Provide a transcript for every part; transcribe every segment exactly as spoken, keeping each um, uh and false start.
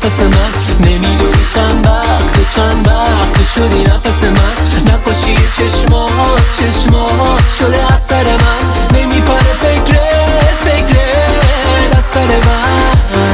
قفس من. نمیدونی چند وقت چند وقت شدی نفس من. نقاشی چشمات چشمات شده از سر من. نمیپره فکرت فکرت از سر من.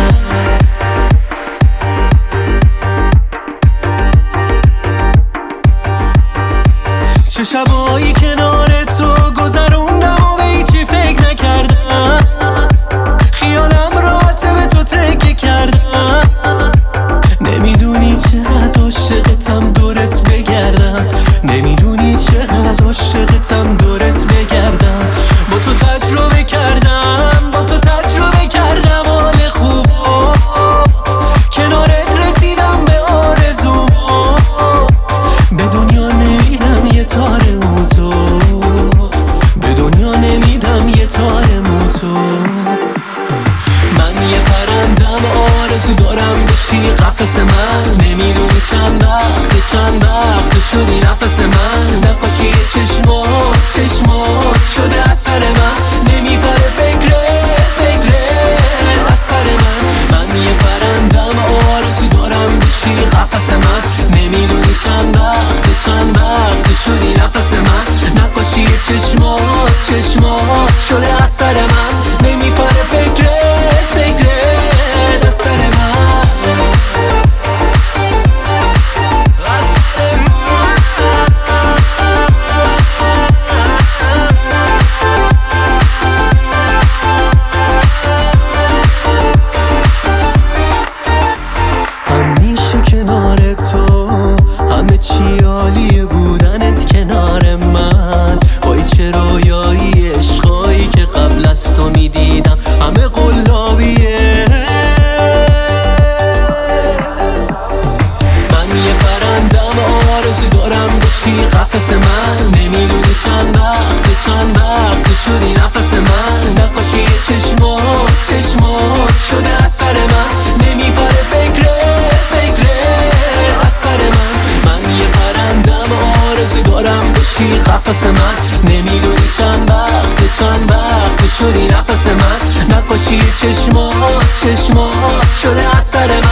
چه شبایی کنار تو گذروندم و به هیچی فکر نکردم. خیالم راحته به تو تکیه کردم. نمیدونی چقدر عاشقتم دورت بگردم. نمیدونی چقدر عاشقتم دورت بگردم. با تو تجربه کردم با تو تجربه کردم حال خوبا. کنارت رسیدم به آرزوما. به دنیا نمیدم یه تار موتو. به دنیا نمیدم یه تار موتو. من یه پرندم آرزو دارم بشی قفس من. نمیدونی چند وقت چند وقت شدی نفس من. نقاشی چشمات چشمات شده از سر من. نمیپره فکرت فکرت از سر من. من یه پرندم آرزو دارم بشی قفس من. نمیدونی چند وقت چند وقت شدی نفس من. نقاشی چشمات چشمات شده از سر من. نمیپره فکرت فکرت از سر من. همیشه کنار تو همه چی عالیه بودنت کنار من. وای چه رویایی عشقایی که قبل از تو میدیدم همه قلابیه. من یه پرندم آرزو دارم بشی قفس من. نمیدونی چند وقت چند وقت شدی نفس من. نقاشی چشمات چشمات شده از سر من. نمیپره فکرت فکرت از سر من. من یه پرندم آرزو دارم بشی قفس من. نمیدونی چند وقت چند وقت شدی نفس من. نقاشی چشمات چشمات شده از سر من.